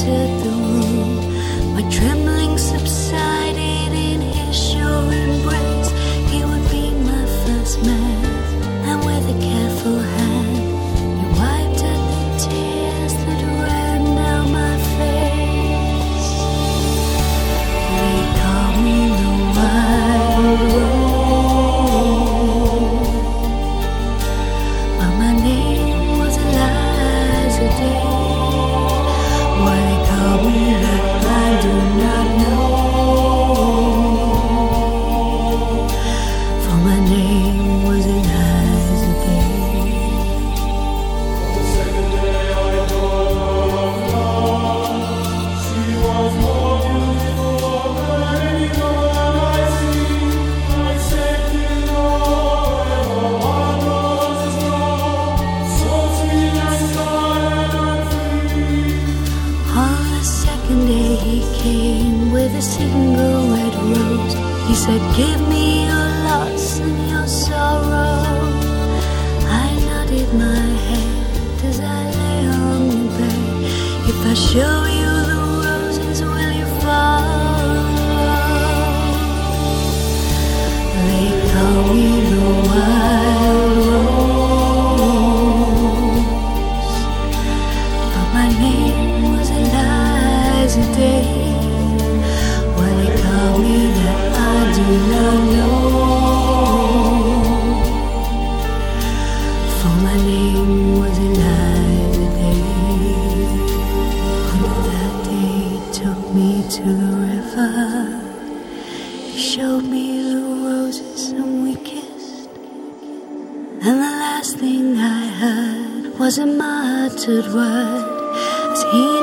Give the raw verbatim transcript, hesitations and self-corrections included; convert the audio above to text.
entered the room. My trembling subsided in his sure embrace. He would be my first man, and with a careful hand he wiped out the tears that ran down my face. They call me the wild rose, but my name was Eliza Day. Why they call me that I do not know, for my name was Eliza Day. The second day I thought of love. She was more beautiful than anyone I see. I said, you know, ever one rose is wrong, so sweet and silent and free. On the second day he came with a single red rose. He said, give me your loss and your sorrow. I nodded my head as I lay on the bed. If I show you the roses, will you follow? They call me the wild rose, but my name was Eliza Day. Why they call me that I do not know, for my name was Eliza Day. On that day he took me to the river. He showed me the roses and we kissed, and the last thing I heard was a muttered word as he